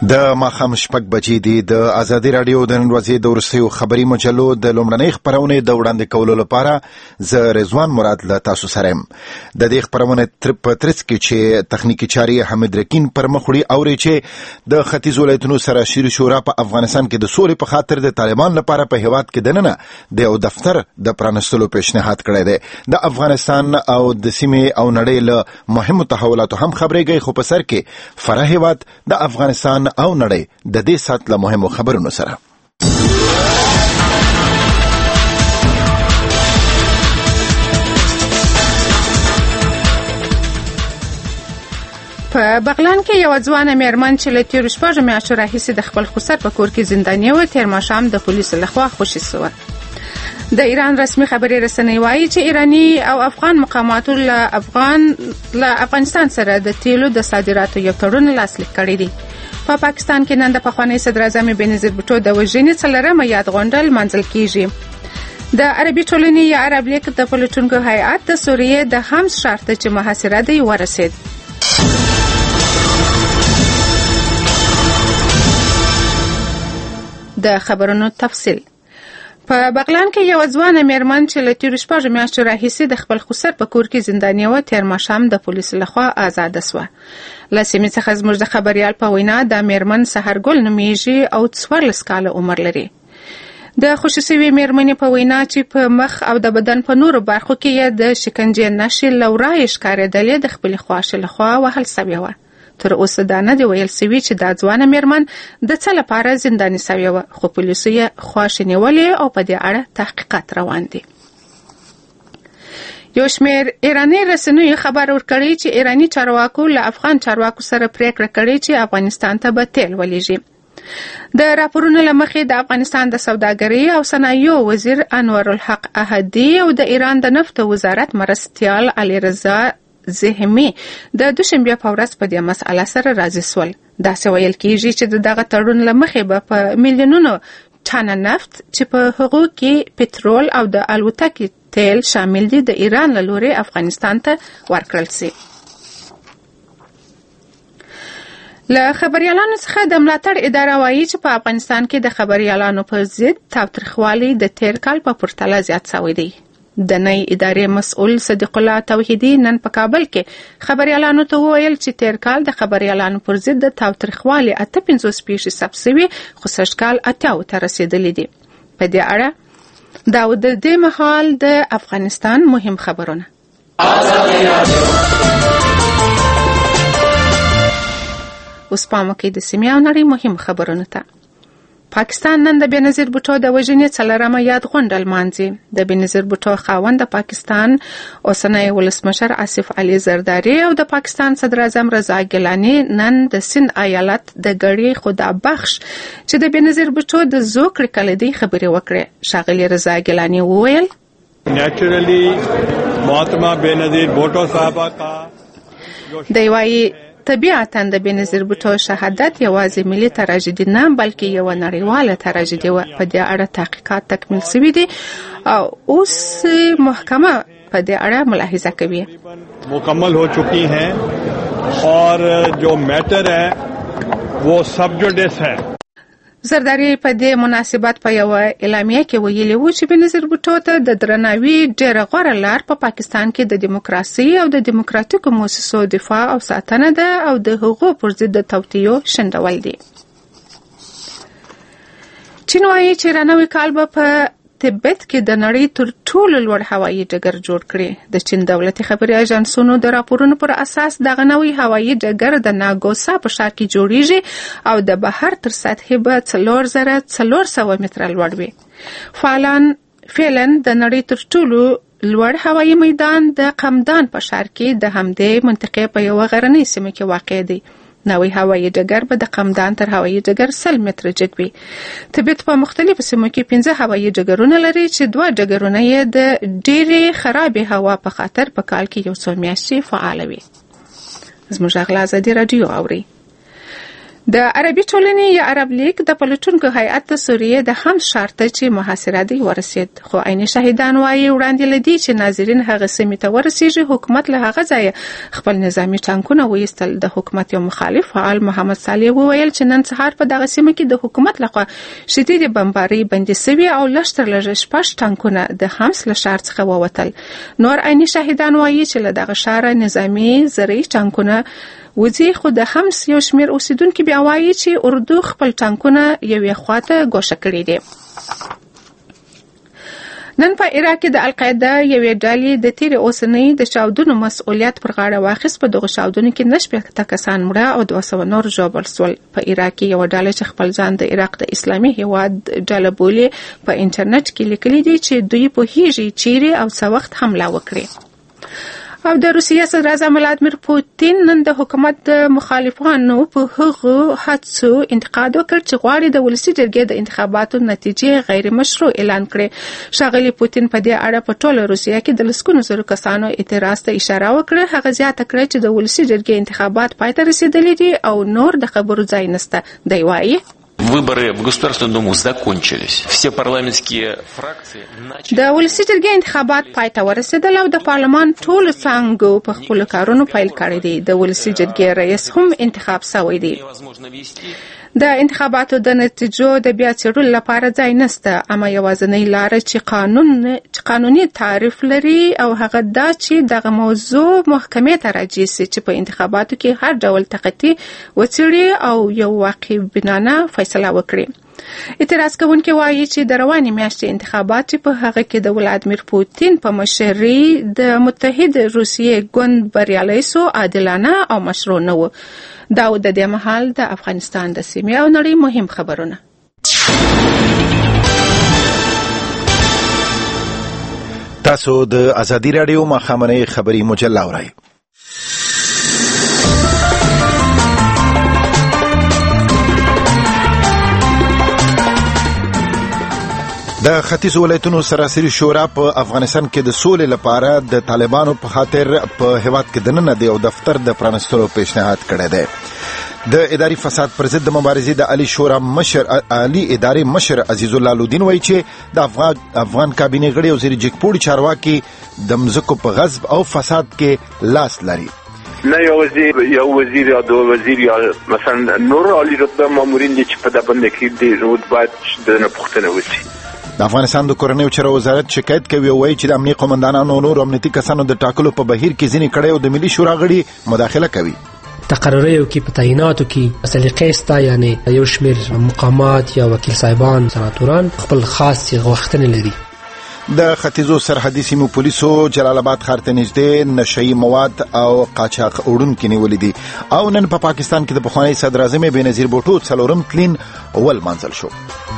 د ماښام 6 بجې دي. د ازادي راډیو د نن ورځې د وروستیو خبري مجلو د لومړنۍ خبرونې د وړاندې کولو لپاره زه رضوان مراد له تاسو سره یم. د دې خبرونې په ترڅ کې چې تخنیکی چاري حمید رکین پر مخ وړي اوري چې د ختیځ ولایتونو سراسري شورا په افغانستان کې د سولې په خاطر د طالبان لپاره په هیواد کې دننه د یو دفتر د پرانستلو پیشنهاد کړی دی. د افغانستان او د سیمې او نړۍ له مهمو تحولاتو هم خبرېږي، خو په سر کې فراه هیواد د افغانستان او نړۍ د دې سات له مهمو خبرونو سره. په بغلان کې یو ځوان میرمن چې له تیرو 6 میاشتو راهیسې د خپل خسر په کور کې زنداني و، تیر ماښام د پولیسو لخوا خوشي شوه. د ایران رسمي خبري رسنۍ وایي چې ایرانی او افغان مقاماتو له افغانستان سره د تیلو د صادراتو یو تړون لاسلیک کړی دی. په پاکستان کې نن د پخوانی صدر اعظم بنظیر بوټو د وژنې 4مه یاد غونډه لمانځل کیږي. د عربي ټولنې یا عرب لیگ د پلټونکو هیئت د سوریې د حمص ښار ته چې محاصره دی ورسید. د خبرونو تفصیل. په بغلان کې یو ځوان میرمن چې له تیرو 6 میاشتو راهیسې د خپل خسر په کور کې زنداني و، تیر ماښام د پولیسو لخوا آزاده شوه. له سیمې څخه زموږ د خبریال په وینا د میرمن سحرګل نومیږي او 14 کاله عمر لري. د خوشي شوې میرمنې په وینا چې په مخ او د بدن په نورو برخو کې یې د شکنجې نښې له ورایه ښکارېدلې، د خپلې خواښې لخوا وهل شوې وه. تر اوسه دا نه دی ویل شوي چې دا ځوانه میرمن د څه لپاره زنداني شوې وه، خو پولیسو یې خواښې نیولې او په دې اړه تحقیقات روان دي. یو شمېر ایراني رسنیو خبر ورکړی چې ایراني چارواکو له افغان چارواکو سره پریکړه کړې چې افغانستان ته به تیل ولېږي. د راپورونو له مخې د افغانستان د سوداګرۍ او صنایعو وزیر انور الحق احدي او د ایران د نفت وزارت مرستیال علي رضا زهمي د دوشنبه په ورځ په دې مسأله سره راضي شول. داسې ویل کیږي چې دغه تړون له مخې به په میلیونونو ټنه نفت چې په هغو کې پټرول او د الوتکې تیل شامل دي د ایران له لوري افغانستان ته ورکړل شي. له خبريالانو څخه د ملاتړ اداره وایي چې په افغانستان کې د خبريالانو په ضد تاوتریخوالي د تیر کال په پرتله زیات شوی دی. د نئی ادارې مسؤل صدیق الله توحیدی نن په کابل کې خبريالانو ته وویل چې تیر کال د خبريالانو پر ضد د تاوتریخوالي 58 پیښې ثبت شوي، خو سږ کال 80 ته رسیدلې دي. په دې اړه دا د دې مهال د افغانستان مهم خبرونه. اوس پام وکړئ د سیمې او نړۍ مهم خبرونه ته. پاکستان نن د بنظیر بوټو د وژنې 4مه یاد غونډه لمانځي. د بنظیر بوټو خاوند د پاکستان اوسنی ولسمشر آصف علي زرداری او د پاکستان صدر اعظم رضا ګیلاني نن د سند ایالت د ګړی خدا بخش چې د بنظیر بوټو د زوکړې کلیدي خبرې وکړې. ښاغلي رضا ګیلاني وویل نیچرلی محترمہ بنظیر بوټو صاحبہ کا دی وایي طبیعتاً د بنظیر بوټو شهادت یوازې ملي تراژیدي نه بلکې یو نړیواله تراژیدي و. په دې اړه تحقیقات تکمیل شوي دي او اوس محکمه په دې اړه ملاحظه کوي. مکمل ہو چکی ہیں اور جو میٹر ہے وہ سب جوڈس ہے. زرداری په دې مناسبت په یو اعلامیه کې ویلي و چې بنظیر بوټو ته د درناوي ډېره غوره لار په پاکستان کې د دیموکراسي او د دیموکراتیکو مؤسسو دفاع او ساتنه ده او د هغو پر ضد د توطیو شنډول دي. چین وایي چې رانوي کال به په تبت کې د نړۍ تر ټولو لوړ هوایي ډګر جوړ کړي. د چین دولتي خبري اژانسونو د راپورونو پر اساس دغه نوی هوایي ډګر د ناګوسا په ښار کې جوړیږي او د بهر تر سطحې به 4400 متره لوړ وي. فعلا د نړۍ تر ټولو لوړ هوایي میدان د قمدان په ښار کې د همدې منطقې په یو غرنۍ سیمه کې واقع دی. نوی هوایي ډګر به د قمدان تر هوایي ډګر 100 متره جګ وي. تبت په مختلفو سیمو کې 15 هوایي ډګرونه لري چې 2 ډګرونه یې د ډېرې خرابې هوا په خاطر په کال کې 100 میاشتې فعال وي. زموږ غلا ازادي رادیو اوري. د عربي ټولنې یا عرب لیگ د پلټونکو هیئت د سوریې د هم شرطه چې محاصره دی ورسید، خو عیني شاهدان وایي وړاندې لدی چې ناظرین هغه سیمې ته ورسیږي حکومت له هغه ځایه خپل نظامی ټانکونه وایستل. د حکومت یو مخالف فعال محمد صالح وویل چې نن سهار په دغه سیمه کې د حکومت لخوا شدید بمباري بندي سوي او لږ تر لږه 6 ټانکونه د حمص له ښار څخه ووتل. نور عیني شاهدان وایي چې له دغه ښاره نظامی زرعي ټانکونه وځي، خو د حمص یو شمیر اوسیدونکو بیا وایي چې اردو خپل ټانکونه یوې خواته ګوښه کړي دي. نن په عراق کې د القاعده یوې ډلې د تیرې اوسنۍ د چاودنو مسؤلیت پر غاړه واخیست. په دغه چاودنو کې 9 کسان مړه او 200 نور ژوبل شول. په عراق کې یو ډله چې خپل ځان د عراق د اسلامي هیواد ډله بولي په انټرنیټ کې لیکلي دي چې دوی پوهیږي چیرې او څه وخت حمله وکړي. او د روسیې صدر اعظم ولادیمیر پوتین نن د حکومت د مخالفانو په هغو هڅو انتقاد وکړ چې غواړي د ولسي جرګې د انتخاباتو نتیجې غیر مشروع اعلان کړي. ښاغلي پوتین په دې اړه په ټوله روسیه کې د لسګونو زرو کسانو اعتراض ته اشاره وکړه. هغه زیاته کړه چې د ولسي جرګې انتخابات پای ته رسیدلي دي او نور د خبرو ځای نشته. دی وایي Выборы в Государственную Думу закончились. Все парламентские фракции начали... د ولسي جرګې انتخابات پای ته ورسېدل او د پارلمان ټولو څانګو په خپلو کارونو پیل کړی دی. د ولسي جرګې رئیس هم انتخاب شوی دی. د انتخاباتو د نتیجو د بیا څېړلو لپاره ځای نشته، اما یوازینۍ لاره چې قانوني تعریف لري او هغه دا چې دغه موضوع محکمې ته راجع شي چې په انتخاباتو کې هر ډول تقاطع وڅېړي او یو واقع بنانه فیصله وکړي. اعتراض کوونکي وایي چې د روانې میاشتې انتخابات چې په هغه کې د ولادیمیر پوتین په مشرۍ د متحد روسیې ګوند بریالی سو عادلانه او مشروع نه و. دا د دې مهال د افغانستان د سیمې او نړۍ مهم خبرونه. تاسو د ازادي رادیو ماښامنۍ خبري مجله اورئ. د ختیځ ولایتونو سراسري شورا په افغانستان کې د سولې لپاره د طالبانو په خاطر په هیواد کې دننه د یو دفتر د پرانستلو پیشنهاد کړی دی. د اداري فساد پر ضد د مبارزې د عالی شورا مشر عالی ادارې مشر عزیز الله لودین وایي چې د افغان کابینه غړي او وزیر جګپوړي چارواکي د مځکو په غصب او فساد کې لاس لري. نه یو وزیر یا دو وزیر یا مثلا نور عالی رتبه مامورین دي چې په دې باندې کې دي رود باید د پښتنه وسی. د افغانستان د کورنیو چارو وزارت شکایت کوي او وایي چې د امنیتي قومندانانو او نور امنیتي کسانو د ټاکلو په بهیر کې ځینې کړي او د ملي شورا غړي مداخله کوي. تقرریو کې په تعیناتو کې سلیقې ستا، یعنی یو شمیر مقامات یا وکیل صاحبان سناتوران خپل خاص غوښتنې لري. د ختیځو سرحدي سیمو پولیسو جلال آباد ښار ته نږدې نشئی مواد او قاچاق وړونکي نیولي دي او نن په پاکستان کې د پخواني صدر اعظم بېنظیر بوټو 4م تلین ولمانځل شو.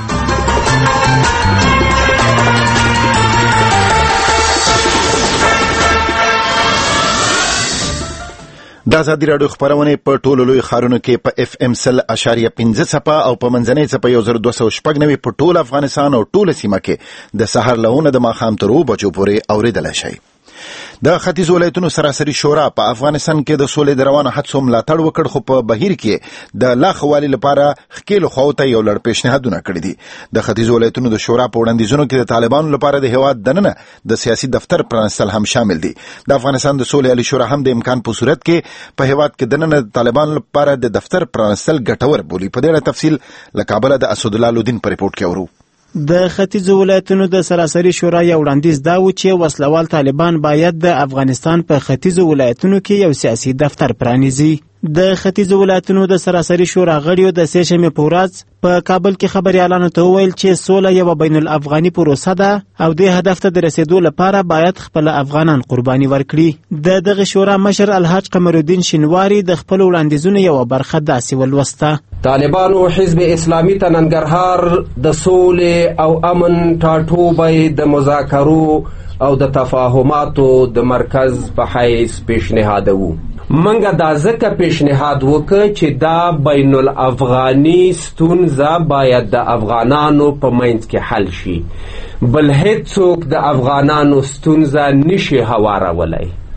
د ازادي راډیو خبرونه په ټولو لوی ښارونو کې په FM 100.5 څپه او په منځنۍ څپه 1296 په ټول افغانستان او ټول سیمه کې د سحر لهونه د ماښام تر 2 بجو پورې اوریدلای شئ. د ختیځ ولایتونو سراسري شورا په افغانستان کې د سولې د روانه هڅو ملاتړ وکړ، خو په بهیر کې د لا ښه والي لپاره ښکیلو خواو ته یو لړ پیشنهادونه کړي دي. د ختیځ ولایتونو د شورا په وړاندیزونو کې د طالبانو لپاره د هیواد دننه د سیاسي دفتر پرانستل هم شامل دي. د افغانستان د سولې عالی شورا هم د امکان په صورت کې په هیواد کې دننه د طالبانو لپاره د دفتر پرانستل ګټور بولي. په دې اړه تفصیل له کابل د اسد الله لودین په ریپورت کې اورو. د ختیځ ولایتونو د سراسري شورا یو وړاندیز دا و چې وسلوال طالبان باید د افغانستان په ختیځ ولایتونو کې یو سیاسي دفتر پرانیزي. د ختیځ ولایتونو د سراسري شورا غړیو د سه شنبې په ورځ په کابل کې خبريالانو ته وویل چې سوله یو بین الافغاني پروسه ده او د هدف ته د رسیدو لپاره باید خپل افغانان قرباني ورکړي. د دغه شورا مشر الحاج قمر الدین شینواری د خپل وړاندیزونو یو برخه داسې ولوسته. طالبانو حزب اسلامي ته ننګرهار د سولې او امن ټاټوبی د مذاکرو او د تفاهماتو د مرکز په حیث پیشنهادوو. منګه دا ځکه پیشنهاد وکړ چې دا بین الافغاني ستونزه باید د افغانانو په منځ کې حل شي، بل هیڅوک د افغانانو ستونزه نشي هوارولی.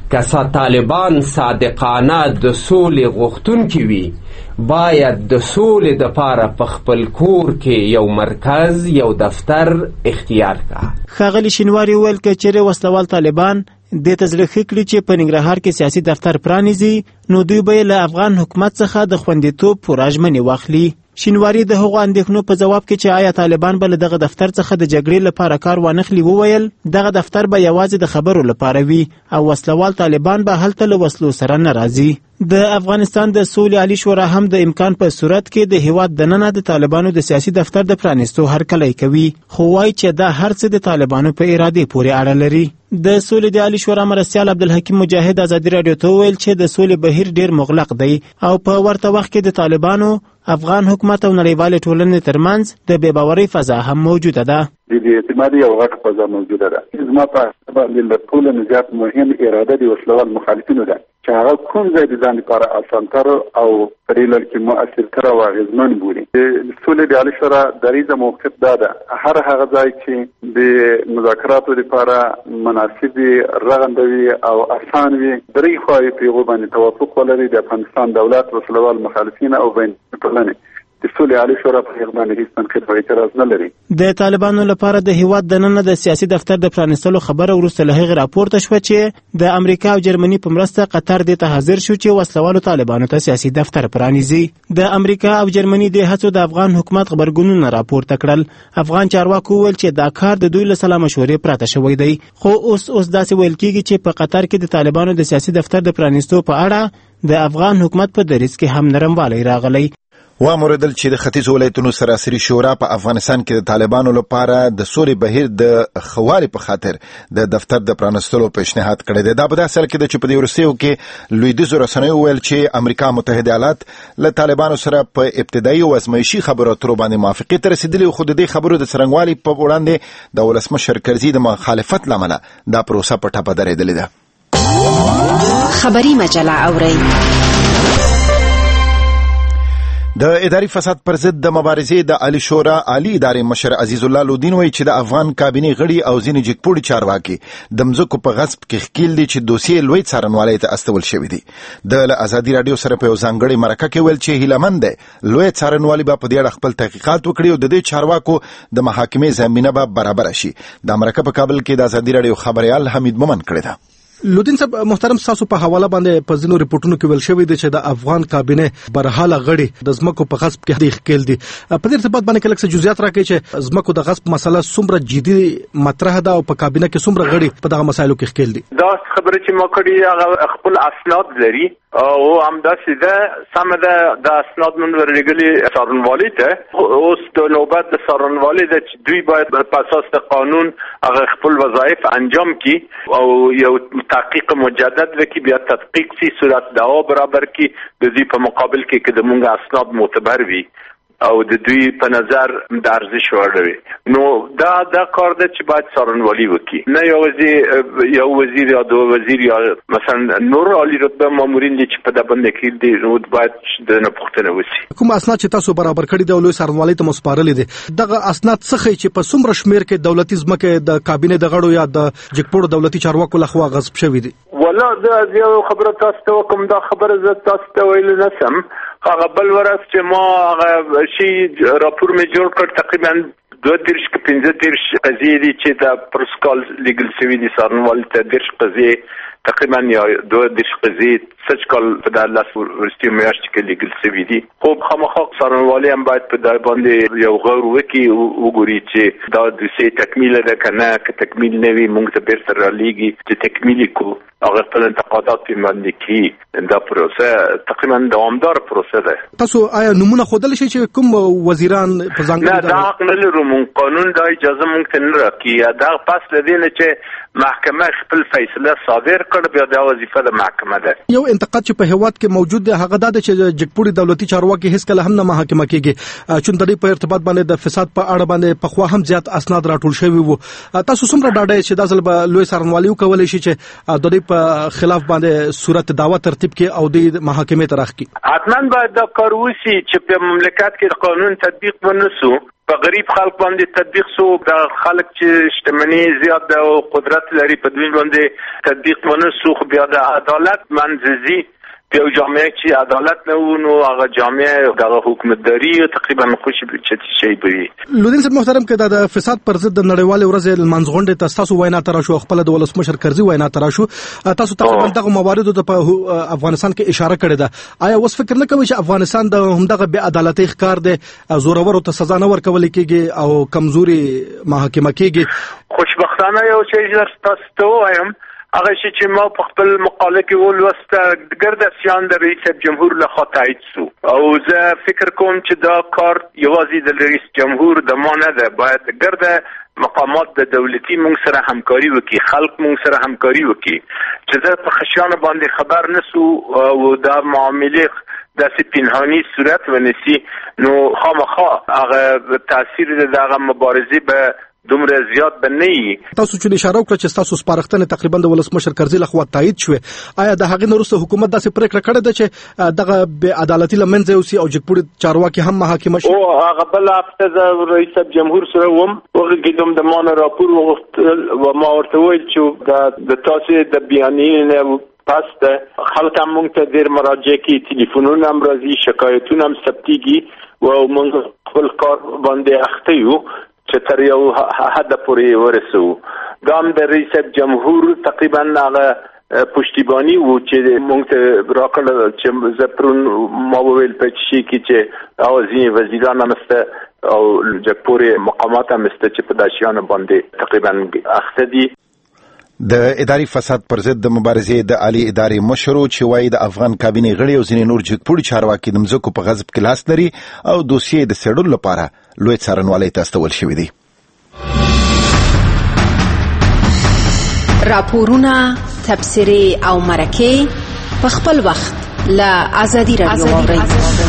که طالبان صادقانه د سولې غوښتونکي وي باید د سولې دپاره په خپل کور کې یو مرکز یو دفتر اختیار کړه. ښاغلي شینواري وویل که چیرې وسلوال طالبان دې ته زړه ښه کړي چې په ننګرهار کې سیاسي دفتر پرانیزي نو دوی به له افغان حکومت څخه د خوندیتوب پوره ژمنې واخلي. شینواري د هغو اندېښنو په ځواب کې چې آیا طالبان به له دغه دفتر څخه د جګړې لپاره کار وانخلي وویل دغه دفتر به یوازې د خبرو لپاره وي او وسلوال طالبان به هلته له وسلو سره نه راځي. د افغانستان د سولې عالی شورا هم د امکان په صورت کې د هیواد دننه د طالبانو د سیاسي دفتر د پرانیستو هرکلی کوي خو وایي چې دا هر څه د طالبانو په ارادې پورې اړه لري. د سولې د عالی شورا مرستیال عبدالحکیم مجاهد ازادي راډیو ته وویل چې د سولې بهیر ډیر مغلق دی او په ورته وخت کې د طالبانو افغان حکومت او نړیوالې ټولنې ترمنځ د بې باورۍ فضا هم موجوده ده. د اعتمادي او غټ فضا موجوده ده. زما په باندې له ټولو نه زیات مهم اراده د وسلوال مخالفینو ده چې هغه کوم ځای د ځان لپاره اسانتر او په دې لړ کې مؤثرتر او اغېزمن بولي. د سولې د عالی شورا دریځه موقف دا ده هر هغه ځای چې د مذاکراتو لپاره مناسب رغنده وي او اسان وي درې خواهی په هغو باندې توافق ولري د افغانستان دولت وسلوال مخالفین او بین ټولنې د سولې عالی شورا په هغه باندې هیڅ تنقید او اعتراض نه لري. د طالبانو لپاره د هیواد دننه د سیاسي دفتر د پرانیستلو خبره وروسته له هغې راپورته شوه چې د امریکا او جرمني په مرسته قطر دې ته حاضر شو چې وسلوالو طالبانو ته سیاسي دفتر پرانیزي. د امریکا او جرمني د هڅو د افغان حکومت غبرګونونه راپورته کړل. افغان چارواکو وویل چې دا کار د دوی له سلا مشورې پرته شوی دی خو اوس داسې ویل کېږي چې په قطر کې د طالبانو د سیاسي دفتر د پرانیستو په اړه د افغان حکومت په دریځ کې هم نرموالی راغلی. واوریدل چې د ختیځ ولایتونو سراسري شورا په افغانستان کې د طالبانو لپاره د سولې بهیر د خواري په خاطر د دفتر د پرانستلو پیشنهاد کړی دی. دا په داسې حال کې د چې په دې وروستیو کې لویدیځو رسنیو ویل چې امریکا متحده ایالات له طالبانو سره په ابتدایي او ازمایشي خبرو اترو باندې موافقې ته رسیدلي خو د دې خبرو د څرنګوالي په وړاندې د ولسمشر کرزي د مخالفت له امله دا پروسه په ټپه درېدلې ده. خبري مجله اورئ. د اداري فساد پر ضد د مبارزې د عالی شورا عالی ادارې مشر عزیز الله لودین وایي چې د افغان کابینې غړي او ځینې جګپوړي چارواکي د مځکو په غصب کې ښکیل دي چې دوسیې لوی څارنوالۍ ته استول شوي دي. د ازادي راډیو سره په یو ځانګړې مرکه کې ویل چې هیلهمند دی لوی څارنوالي به په دې اړه خپل تحقیقات وکړي او د دې چارواکو د محاکمې زمینه به برابر شي. د مرکه په کابل کې د ازادي راډیو خبريال حمید مومن کړی ده. لودین صاحب محترم تاسو په حواله باندې په ځینو ریپورتونو کې ویل شوی دی چې د افغان کابینې برحاله غړي د ځمکو په غصب کې د ښکیل دي. په دې ارتباط باندې کله څه جزئیات راکړي چې ځمکو د غصب مسله څومره جدي مطرح ده او په کابینه کې څومره غړي په دغه مسایلو کې ښکیل دي. دا خبره چې ما کړې هغه خپل اسناد لري او همداسې ده سم ده د اسناد من ورلګلي څارنوالۍ ته اوس د نوبت د څارنوالۍ ده چې دوی باید په اساس د قانون هغه خپل وظایف انجام کړي او یو تحقیق مجدد وکړي بیا تحقیق سي صورت دعوا برابر کړي د دې په مقابل کې چې د مونږ اسناد معتبر وي او د دوی په نظر د ارزش وړ وي نو دا کار ده چې باید څارنوالي وکړي نه یو وزیر یا دوه وزیر یا مثلا نور عالی رتبه مامورین چې په دبن کې دي نو باید د نه پوښتنه وشي. کوم اسناد چې تاسو برابر کړی دی لوی څارنوالي ته مسپارل دي دغه اسناد څخه چې په څومره شمیر کې دولتي ځمکه د کابینې د غړو یا د جګپوړو دولتي چارواکو لخوا غصب شوی دي؟ ولا دا یو خبره تاسو ته کوم دا خبره زه تاسو ته ویل نسم. هغه بل ورځ چې ما هغه شي راپور مې جوړ کړ تقریبا 2-15 قضیې دي چې د پروسکال لیګل سوي دي څارنوالۍ ته 10 قضیې تقریبا یا 2 قضیې سچ کال په د لاس ورستي میاشت کې لیګل سوي دي خو خامخا څارنوالۍ هم باید په دای باندې یو غور وکړي وګوري چې دا د سي تکمیل ده کنه که تکمیل نه وي موږ ته بیرته را لېږي چې تکمیل کو هغه خپل انتقادات په باندې کې دا پروسه تقریبا دوامدار پروسه ده. تاسو آیا نمونه خودل شي چې کوم وزیران په ځانګړي دا حق نه لرو مونږ قانون دا اجازه مونږ ته نه راکړي دا پس لدی نه چې محکمه خپل فیصله صادر کړ بیا دا وظیفه د محکمه ده. یو انتقاد چې په هیواد کې موجود دی هغه دا چې جګپوړي دولتي چارواکي هیڅ کله هم نه محاکمه کیږي چون د دې په ارتباط باندې د فساد په اړه باندې په خوا هم زیات اسناد راټول شوی وو. تاسو څومره ډاډه چې دا ځل به لوی څارنوالي وکولای شي چې د دې په خلاف باندې صورت دعوه ترتیب کې او د محاکمې ته راخکي؟ حتماً باید دا کار وشي چې په مملکت کې قانون تطبیق ونسو په غریب خلک باندې تطبیق سو، د خلک چې شتمنۍ زیات او قدرت لري په دوی باندې تطبیق ونه سو. خو بیا د عدالت منځي په جامعه چې عدالت نه و نو هغه جامعه د حکومتداري تقریبا خوشي بچتی شي بي. لودین صاحب محترم کده د فساد پر ضد د نړیوال ورځ منځغونډه تاسو وینا تر شو خپل د ولسمشر کرزي وینا تر شو تاسو تقریبا دغه مواردو د افغانستان کې اشاره کړې ده. آیا اوس فکر نه کوئ چې افغانستان د همدغه بې عدالتۍ ښکار دی، زورورو ته سزا نه ورکول کېږي او کمزوري محاکمه کېږي؟ خوشبختانه یو چې تاسو ته وایم هغه چې ما په خپل مقاله کې ولوسته ګردسیان د رئیس جمهور لخوا تایید سو او زه فکر کوم چې دا کار یوازې د رئیس جمهور د ما نه ده، باید ګرده مقامات د دولتي مونږ سره همکاري وکړي، خلک مونږ سره همکاري وکړي چې زه په خشیانو باندې خبر نسو او دا معاملې داسې پنهاني صورت ونیسي نو خامخا هغه تاثیر دغه مبارزې به دومره زیات بنئ. تاسو چې اشاره وکړه چې تاسو سپارښتنه تقریبا د ولسمشر کرزي لخوا تایید شوه، آیا د هغې وروسته حکومت داسې پریکړه کړې ده چې دغه بې عدالتي له منځه یوسي او جګپوړي چارواکي هم محاکمه شي؟ او هغه بل هفته رئیس جمهور سره وم وغږېدم د ما نه راپور وغوښتل و ما ورته وویل چې د تاسو د بیانیې نه پس خلک هم مونږ ته ډېر مراجعه کوي، تلیفونونه هم راځي، شکایتونه هم ثبتېږي او مونږ خپل کار باندې اخته یو چې تر یو حد پورې ورسو. دا هم د رئیس جمهور تقریبا هغه پشتیبانی وو چې مونږ ته راکړل چې زپرون ما وویل په شي کې چې اوازي وزیران مسته او جګپوري مقامات مسته چې په داشیانو باندې تقریبا اخته دي. د اداري فساد پر ضد د مبارزې د عالی ادارې مشرو چې وایي د افغان کابینې غړي او ځینې نور جګپوړي چارواکي د مځکو په غصب کې لاس لري او دوسیې د څېړلو لپاره لوی څارنوالۍ ته استول شوي دي. راپورونه، تبصرې او مرکې په خپل وخت له ازادي رادیو واورئ.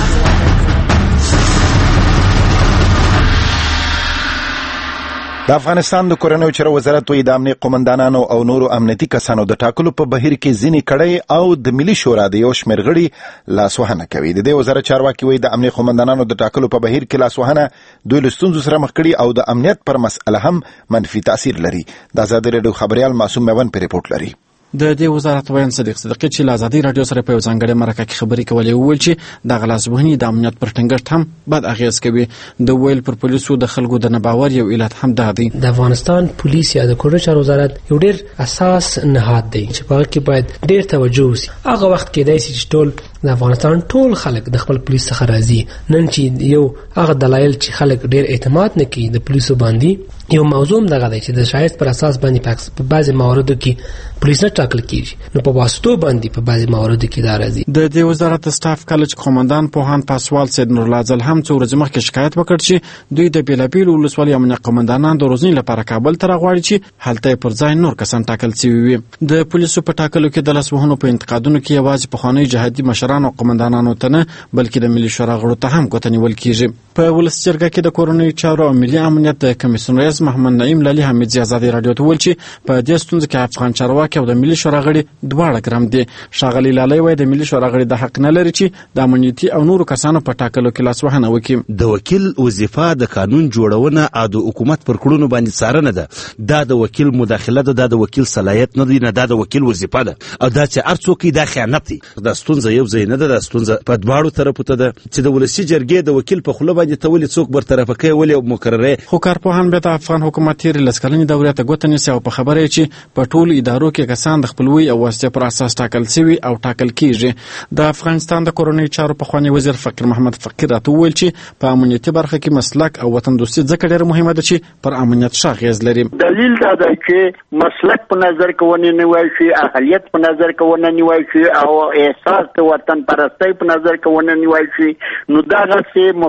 د افغانستان د کورنیو چارو وزارت وایي د امنیت قومندانانو او نورو امنیتي کسانو د ټاکلو په بهیر کې ځینې کړۍ او د ملي شورا د یو شمېر غړي لاسوهنه کوي. د دې وزارت چارواکي وایي د امنیت قومندانانو د ټاکلو په بهیر کې لاسوهنه دوی له ستونزو سره مخ کړي او د امنیت پر مسئله هم منفي تاثیر لري. د ازادي راډیو خبريال معصوم میوند په ریپورت لري. د دې وزارت وایي صدیق صدقي چې له ازادي راډیو سره په ځانګړي مرکه کې خبرې کولې وویل چې د غلاسبهني د امنیت پر ټینګښت هم بد اغیز کوي. د ویل پر پولیسو د خلکو د نباور یو علت هم ده دی. د افغانستان پولیس یا د کورنیو چارو وزارت یو ډېر اساس نهاد دی چې په کې باید ډېر توجه وشي. هغه وخت کې دی چې ټول د افغانستان ټول خلک د خپل پولیس څخه راضي. نن چې یو هغه دلایل چې خلک ډېر اعتماد نه کوي د پولیسو باندې، یو موضوع دغه دی چې د شایست پر اساس باندې په بعضي مواردو کې پولیس نه ټاکل کیږي، نو په واسطو باندې په بعضي مواردو کې دا راځي. د دې وزارت سټاف کالج قومندان پوهان پاسوال سید نور لازل هم څو ورځې مخکې شکایت وکړ چې دوی د بیلابیلو ولسوالۍ امنیت قومندانان د روزنې لپاره کابل ته راغواړي چې هلته پر ځای نور کسان ټاکل شوي وي. د پولیسو په ټاکلو کې د لاسوهنو په انتقادونو کې یوازې پخواني جهادي مشران او قومندانانو ته نه بلکې د ملي شورا غړو ته هم ګوته نیول کیږي. په ولس جرګه کې د کورنیو چارو او ملي امنیت د کمیسیون رئیس محمد نعیم لالي حمیدزي ازادي راډیو ته ویل چې په دې ستونزه کې افغان چارواکي او د ملي شورا غړي دواړه ګرم دي. ښاغلي لالي وایي د ملي شورا غړي د حق نه لري چې د امنیتي او نورو کسانو په ټاکلو کې لاسوهنه وکړي. د وکیل وظیفه د قانون جوړونه او د حکومت پر کړنو باندې څارنه ده. دا د وکیل مداخله ده، دا د وکیل صلاحیت نه دی، نه دا د وکیل وظیفه ده او دا چې هر څوک دا خیانت دی. دا ستونزه یو ځای نه ده، دا ستونزه په دواړو طرفو ته ده چې د ولسی جرګې د وکیل په خوله باندې تولې څوک برطرفه کوي ولې مقرره. خو کارپوهان به د افغان حکومت تیر لسکلنې دورې ته ګوته نیسي او په خبره چې په ټولو ادارو کې کسان د خپلوي او واسطې پر اساس ټاکل شوي او ټاکل کیږي. د افغانستان د کورنیو چارو پخوانی وزیر فقیر محمد فقیر راته وویل چې په امنیتي برخه کې مسلک او وطن دوستي ځکه ډېره مهمه ده چې پر امنیت ښه اغېز لري. دلیل دا دی چې مسلک په نظر کې ونه نیول شي، اهلیت په نظر کې ونه نیول شي او احساس د وطن پرستۍ په نظر کې ونه نیول شي، نو دغسې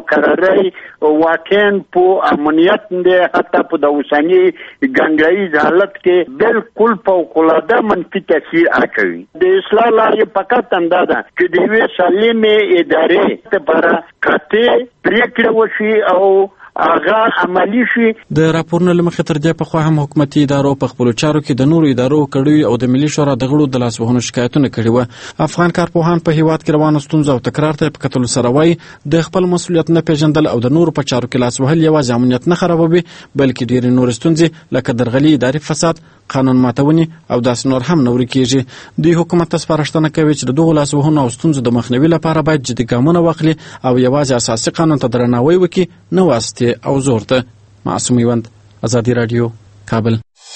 مقررې واقعا په امنیت دی حتی په د اوسني ګنګایي حالت کې بالکل فوق‌العاده منفي تاثیر اچوي. د اصلاح لارې فقط همدا ده چې د یوې سالمې ادارې لپاره قاطع پرېکړه وشي او هغه عملی شي. د راپورونو له مخې تر دې پخوا هم حکومتي ادارو په خپلو چارو کې د نورو ادارو کړیو او د ملي شورا د غړو د لاسوهنو شکایتونه کړي وو. افغان کارپوهان په هیواد کې روانو ستونزو او تکرار ته په کتلو سره وایي د خپل مسؤلیت نه پیژندل او د نورو په چارو کې لاس وهل یوازې امنیت نه خرابوي بلکې ډېرې نورې ستونزې لکه درغلي، اداري فساد، قانون ماتونې او داسې نور هم نه ورکېږي. دوی حکومت ته سپارښتنه کوي چې د دغو لاسوهنو او ستونزو د مخنیوي لپاره باید جدي ګامونه واخلي او یوازې اساسي قانون ته درناوی وکړي، نه واسطې او زور ته. معصوم میوند، ازادي راډیو، کابل.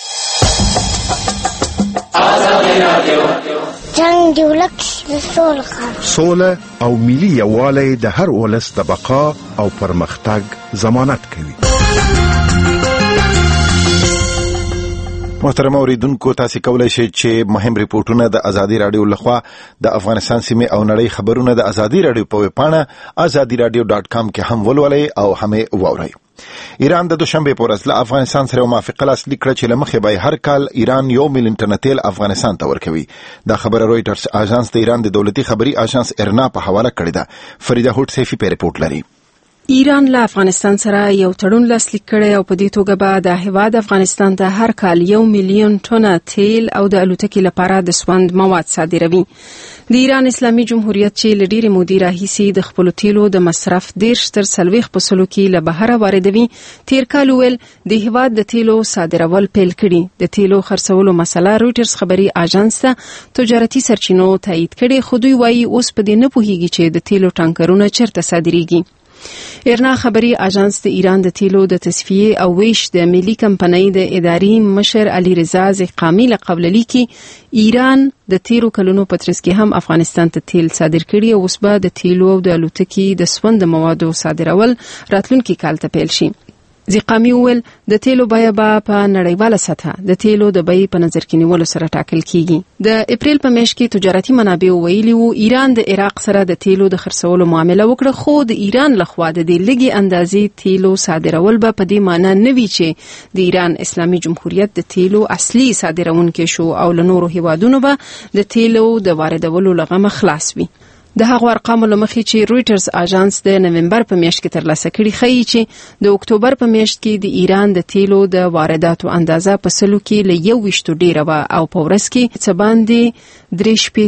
جنگ ولک سوله او ملي یووالی د هر ولس د بقا او پرمختګ ضمانت کوي. محترم اوریدونکو، تاسو کولای شئ چې مهم ریپورتونه د ازادي راډیو لخوا د افغانستان سیمې او نړۍ خبرونه د ازادي راډیو په ویب پاڼه azadiradio.com کې هم ولولئ او هم واورئ. ایران د دوشنبه په ورځ له افغانستان سره موافقه لاسلیک کړه چې له مخې به هر کال ایران 1 ملیون ټنه تیل افغانستان ته ورکوي. دا خبره رويټرز اژانس د ایران د دولتي خبري اژانس ارنا په حواله کړې ده. فریده هوټ سیفی په ریپورت لري. ایران له افغانستان سره یو تړون لاسلیک کړی او په دې توګه به د هیواد افغانستان ته هر کال 1 ملیون ټنه تیل او د الوتکې لپاره د سوند مواد صادروي. د ایران اسلامي جمهوریت چې له ډېرې مودې راهیسې د خپلو تیلو د مصرف 10 تر 40% کې له بهره واردوي، تیر کال ویل د هیواد د تیلو صادرول پیل کړي. د تیلو خرڅولو مسله رويټرز خبري اژانس ته تجارتي سرچینو تایید کړي، خو دوی وایي اوس په دې نه پوهیږي چې د تیلو ټانکرونه چیرته صادریږي. ارنا خبري اژانس د ایران د تیلو د تصفیه او ویش د ملي کمپنۍ د اداري مشر علي رضا زقامي له قبل لیکي ایران د تیرو کلونو په ترڅ کې هم افغانستان ته تیل صادر کړي او اوس به د تیلو او د الوتکې د سوند موادو صادرول راتلونکي کال ته پیل شي. زقامي ویل د تیلو بیه په نړیواله سطح د تیلو د بیې په نظر کې نیولو سره ټاکل کیږي. د اپریل په میاشت کې تجارتي منابع ویلي وو ایران د عراق سره د تیلو د خرڅولو معامله وکړه، خو د ایران لخوا د دې لږې اندازې تیلو صادرول به په دې معنی نه وي چې د ایران اسلامي جمهوریت د تیلو اصلي صادرونکي شو او له نورو هیوادونو به د تیلو د واردولو لغمه خلاص وي. د هغو ارقامو له مخې چې رويټرز اژانس د نومبر په میاشت کې ترلاسه کړي ښیي چې د اکتوبر په میاشت کې د ایران د تیلو د وارداتو اندازه په سلو کې له 21 ډیره وه او په ورځ کې څه باندې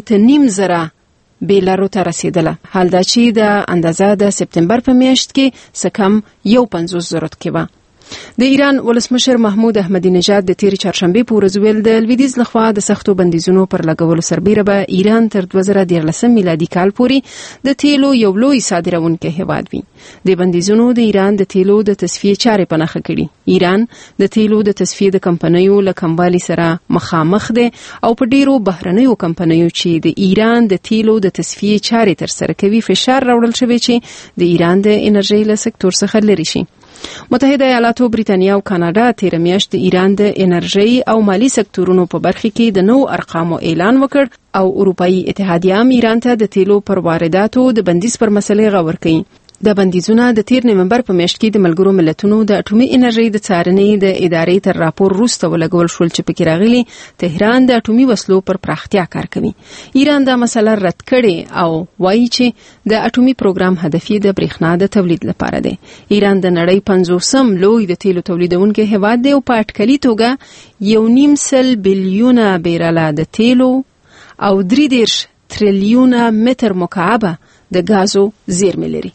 3.9 بیلارو ته رسیدله. حال دا چې د اندازه د سپتمبر په میاشت کې څه کم 150 ضرورت کې وه. د ایران ولسمشر محمود احمدی نژاد د تیر چهارشنبه په ورځ ویل د لویدیځ لخوا د سختو بندیزونو پر لګولو سربیره به ایران تر 2013 میلادي کال پورې د تیلو یو لوی صادرونکی هیواد وي. د بندیزونو د ایران د تیلو د تصفیه چارې په نښه کړي. ایران د تیلو د تصفیه د کمپنیو له کموالي سره مخامخ ده او په ډیرو بهرنیو کمپنیو چې د ایران د تیلو د تصفیه چارې تر سره کوي فشار راوړل شوی چې د ایران د انرژي له سکتور څخه لري شي. متحده ایالاتو، بریتانیا او کاناډا تیر میاشت د ایران د انرژي او مالی سکتورونو په برخه کې د نو ارقامو اعلان وکړ او اروپאי اتحادیه هم ایران ته د تیلو پر وارداتو د بندیز پر مسلې غور کوي. د بندیزونه د تیر نومبر په میاشت کې د ملګرو ملتونو د اټومي انرژي د څارنې د ادارې تر راپور وروسته ولګول شول چې پکې راغلي تهران د اټومي وسلو پر پراختیا کار کوي. ایران دا مسله رد کړي او وایي چې د اټومي پروګرام هدف د برېښنا د تولید لپاره دی. ایران د نړۍ 50م لوی د تیلو تولیدونکي هیواد دی او په اټکلي توګه 1.5 بلیونه بیرله د تیلو او 3 تریلیونه متر مکعب د غازو زیرمې لري.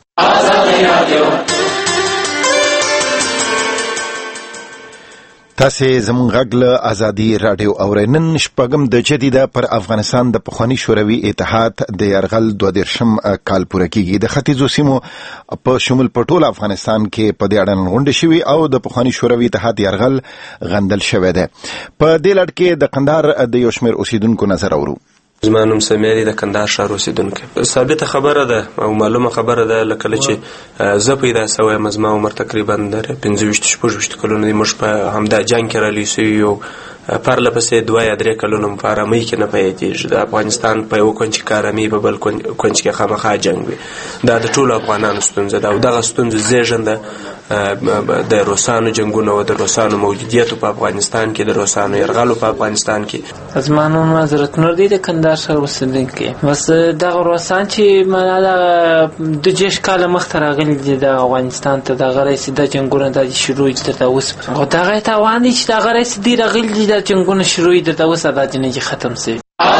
تاسو زموږ غږ له ازادي راډیو اورئ. نن شپږم د جدیده پر افغانستان د پخوانی شوروي اتحاد د یرغل 22 کال پوره کیږي. د ختیځو سیمو په شمول په ټول افغانستان کې په دې اړه غونډه شوې او د پخوانی شوروي اتحاد یرغل غندل شوی دی. په دې لړ کې د قندهار د یو شمېر اوسیدونکو نظر اورو. زما نوم سمیری د کندهار ښار اوسیدونکی. ثابته خبره ده او معلومه خبره ده لکه چې زه پیدا شوم زما عمر تقریبا 25-26 کلونه دی. موږ په همدا جنګ کې را لوی شوي یو پرله پسې 2 یا 3 کلونو په آرامۍ کې نه پیدېږي. د افغانستان په یو کونج کې آرامي په بل کونج کې خامخا جنگ وي. دا د ټولو افغانانو ستونزه ده او دغه ستونزه زیږنده د روسانو جنگونه او د روسانو موجودیت په افغانستان کې، د روسانو یرغلو په افغانستان کې. از منو حضرت نور دی د کندهار ښار اوسېدونکی. بس دغه روسان چې د 2 کاله مخته راغلي دي د افغانستان ته، دغه رئیس د جنگونه د شروع د اوس او دغه توان دي چې دغه رئیس دی راغلي دي د جنگونه شروع د اوس د جنګ ختم شي.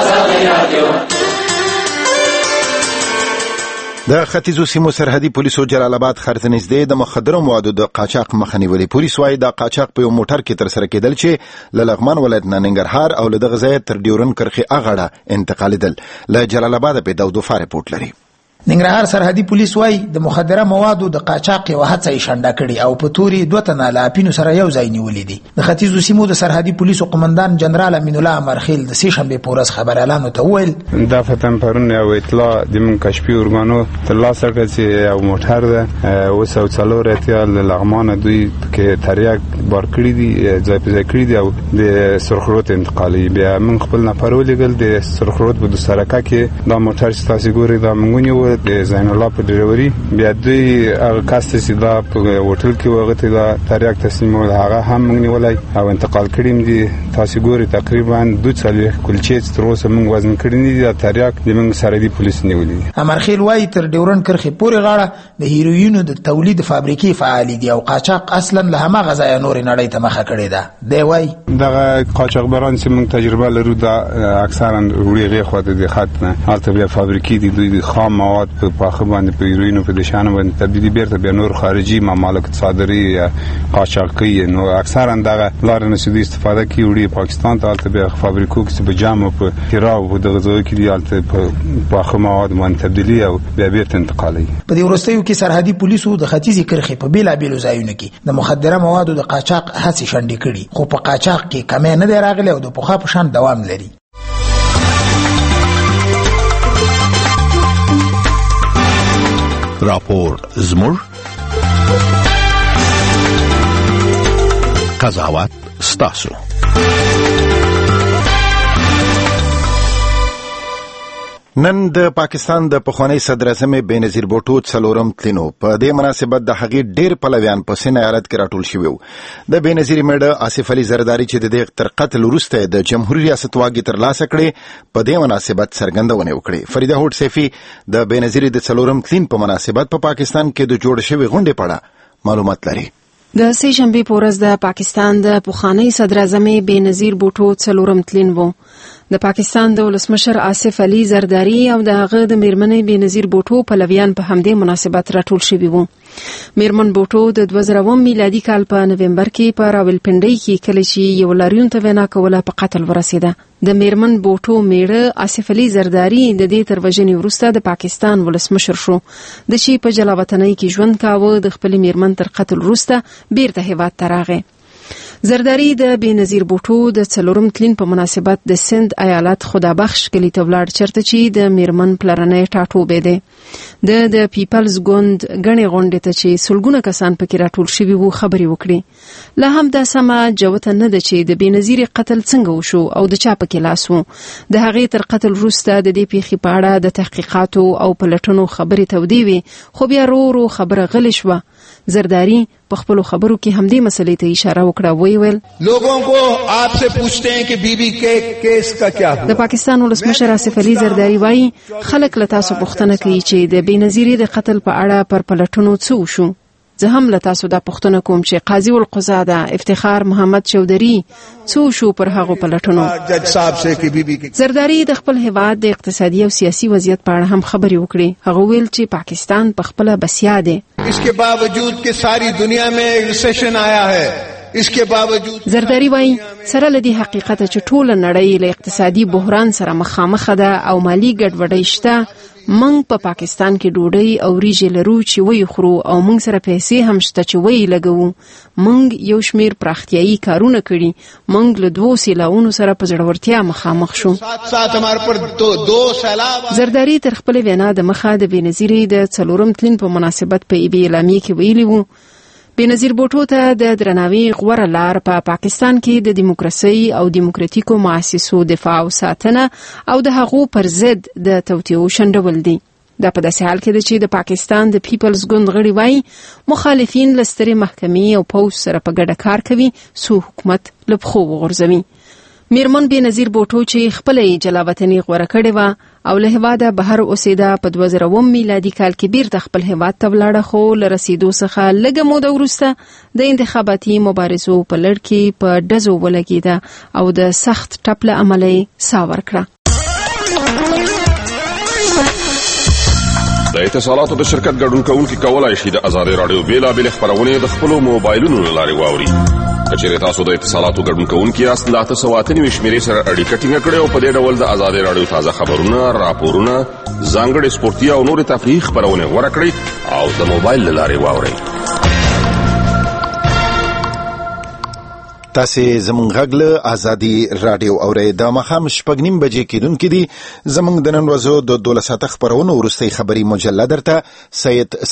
د ختیځو سیمو سرحدي پولیسو جلال آباد ښار ته نږدې د مخدرو موادو د قاچاق مخه نیولې. پولیس وايي دا قاچاق په یو موټر کې ترسره کېدل چې له لغمان ولایت نه ننګرهار او له دغه ځایه تر ډیورن کرښې اغاړه انتقالېدل. له جلال آباده په داود وفا رپورټ لري. ننګرهار سرحدي پولیس وايي د مخدره موادو د قاچاق یو هڅه یې شنډه کړې او په توري 2 تنه له اپینو سره یو ځای نیولې دي. د ختیځو سیمو د سرحدي پولیسو قومندان جنرال امین الله امرخیل د 3 شنبه په ورځ خبريالانو ته وویل دا فتن پرون یو اطلاع د من کشفي ارګانو ترلاسه کړه چې یو موټر ده وسو څلور اتیال لغمان دوی کې تریاک بار کړی دي، ځای په ځای کړی دي او د سرخروت انتقالي. بیا من خپل نفر ولګل د سرخروت په سرکه کې دا موټر چې تاسو ګورئ دا مونږ د زین الله په ډریوري. بیا دوی هغه کاست چې دا په هوټل کې وغته دا تریاک تسلیمول هغه هم موږ نیولای او انتقال کړیم دي. تاسو ګورئ تقریبا 240 کلچې تر اوسه موږ وزن کړی دي. دا تریاک د موږ سرحدي پولیس نیولې. امرخیل وايي تر ډیورن کرښې پورې غاړه د هیروینو د تولید فابریکې فعال دي او قاچاق اصلا له هماغه ځای نور نړۍ ته مخه کړې ده. دی وايي دغه قاچاقبران چې موږ تجربه لرو دا اکثرا وړي غي خو د خط نه هلته بیا فابریکې دي، دوی خام مواد په پاخه باندې په هیروینو په دشانه باندې تبدیلی بیرته بیا نور خارجي ممالک صادري یا قاچاقي. نو اکثرا دغه لار نه سودي استفاده کوي وړي پاکستان ته هلته بیا فابریکو کې په جام په هرا او دغه ځای کې دی هلته په پاخه مواد باندې تبدیلی او بیا بیرته انتقالي. په دې ورستیو کې سرحدي پولیسو د ختیځي کرښې په بیلابیلو ځایونو کې د مخدره موادو د قاچاق هڅې شنډې کړي، خو په قاچاق کې کمی نه دی راغلی او د پخوا په شان دوام لري. راپور زموږ قضاوت ستاسو. نن د پاکستان د پخوانی صدر اعظم بېنظیر بوټو څلورم تلینو په دې مناسبت د هغې ډېر پلویان په سند ایالت کې راټول شوي وو. د بېنظیر میډه آصف علي زرداري چې د دې تر قتل وروسته د جمهوریت ریاست واګې ترلاسه کړې په دې مناسبت څرګندونه وکړې. فریده هوډ سیفي د بېنظیر د څلورم تلین په مناسبت په پاکستان کې د جوړ شوي غونډې په اړه معلومات لري. د 3 شنبه په ورځ د پاکستان د پخوانی صدر اعظم بېنظیر بوټو څلورم تلین وو. د پاکستان د ولسمشر آصف علي زرداري او د هغه د میرمنې بېنظیر بوټو پلویان په همدې مناسبت راټول شوي وو. میرمن بوټو د 2000 میلادي کال په نومبر کې په راولپنډۍ کې کله چې یو لاریون ته وینا کوله په قتل ورسېده. د میرمن بوټو میړه آصف علي زرداري د دې تر وژنې وروسته د پاکستان ولسمشر شو. د چې په جلاوطنۍ کې ژوند کاوه د خپل میرمن تر قتل وروسته بیرته هیواد ته راغی. زرداری د بېنظیر بوټو د څلورم تلین په مناسبت د سند ایالت خدابخش کلی ته ولاړ چرته چې د میرمن پلرنۍ ټاټوبې دی. د پیپلز ګوند غنې غونډې ته چې سلګونه کسان پکې راټول شوي وو خبرې وکړي. لا هم دا سمه جوته نه ده چې د بېنظیر قتل څنګه وشو او د چا پکې لاس و. د هغې تر قتل وروسته د دې پیښې په اړه د تحقیقاتو او پلټنو خبرې تودې وې، خو بیا ورو خبره غلې شوه. زرداری په خپلو خبرو کې همدې مسلې ته اشاره وکړه. ویل لوگوں کو آپ سے پوچھتے ہیں کہ بی بی کے کیس کا کیا ہوا. د پاکستان ولسمشر آصف علي زرداری وایي خلک له تاسو پوښتنه کوي چې د بېنظیر د قتل په اړه پر پلټنو څه وشو. زه هم له تاسو دا پوښتنه کوم چې قاضي القضاة افتخار محمد چودري څه شو پر هغو پلټنو. جج صاحب سے کہ بی بی زرداری د خپل هیواد د اقتصادي او سیاسي وضعیت په اړه هم خبرې وکړي. هغه ویل چې پاکستان په خپل بسیا دی. اس کے باوجود کہ ساری دنیا میں ریسیشن آیا ہے، اس کے باوجود زرداری وایي سره له دې حقیقت چې ټول نړۍ له اقتصادي بحران سره مخامخ ده او مالی ګډوډۍ شته، موږ په پاکستان کې ډوډۍ او ریجې لرو چې وی خورو او موږ سره پیسې هم شته چې وی لګوو. موږ یو شمیر پراختیایي کارونه کړي. موږ له 2 سیلاونو سره په زړورتیا مخامخ شو. زرداری تر خپل وینا د مخه د بېنظیر د څلورم تلین په مناسبت په ایبي اعلامیه کې ویلي وو بېنظیر بوټو ته د درناوي غوره لار په پاکستان کې د دیموکراسي او دیموکراتیکو مؤسسو دفاع او ساتنه او د هغو پر ضد د توطیو شنډول دي. دا په داسې حال کې ده چې د پاکستان د پیپلز ګوند غړي وایي مخالفین له سترې محکمې او پوځ سره په ګډه کار کوي څو حکومت له پښو وغورځوي. میرمن بېنظیر بوټو چې خپله یې جلاوطني غوره کړې وه او له هېواده بهر اوسېده، په 2000 میلادي کال کې بیرته خپل هېواد ته ولاړه، خو له رسېدو څخه لږه موده وروسته د انتخاباتي مبارزو په لړ کې په ډزو ولګېده او د سخت ټپ له امله یې ساه ورکړه. د اتصالاتو د شرکت ګډون کوونکي کولای شي د ازادي رادیو بیلابېلې خپرونې د خپلو موبایلونو له لارې واوري. که چېرې تاسو د اتصالاتو ګډون کوونکي یاست، د 898 شمېرې سره اړیکه ټینګه کړئ او په دې ډول د ازادي رادیو تازه خبرونه، راپورونه، ځانګړې سپورتي او نورې تفریحي خپرونې غوره کړئ او د موبایل له لارې واورئ. تاسې زموږ غږ له ازادي راډیو اورئ. د ماښام 6:30 بجې کېدونکې دي. زموږ د نن ورځو د 12 ساعته خپرونو وروستۍ خبري مجله درته سید